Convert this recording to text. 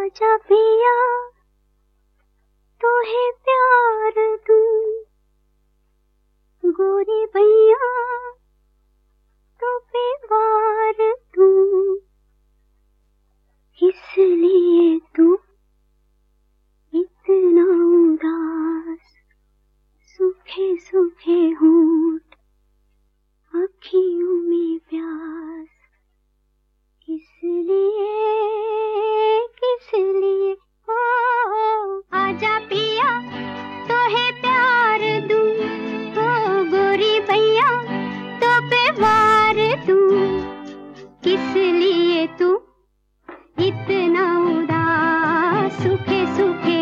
आजा पिया तो है प्यार दूं, गोरी भैया तो पे वार दूं, इसलिए तू इतना उदास, सूखे सूखे होंठ, अखियों में प्यास, किस लिए हो आजा पिया तो है प्यार दूं, हो गोरी भैया तो पे वार दूं, किस लिए तू इतना उदास, सूखे सूखे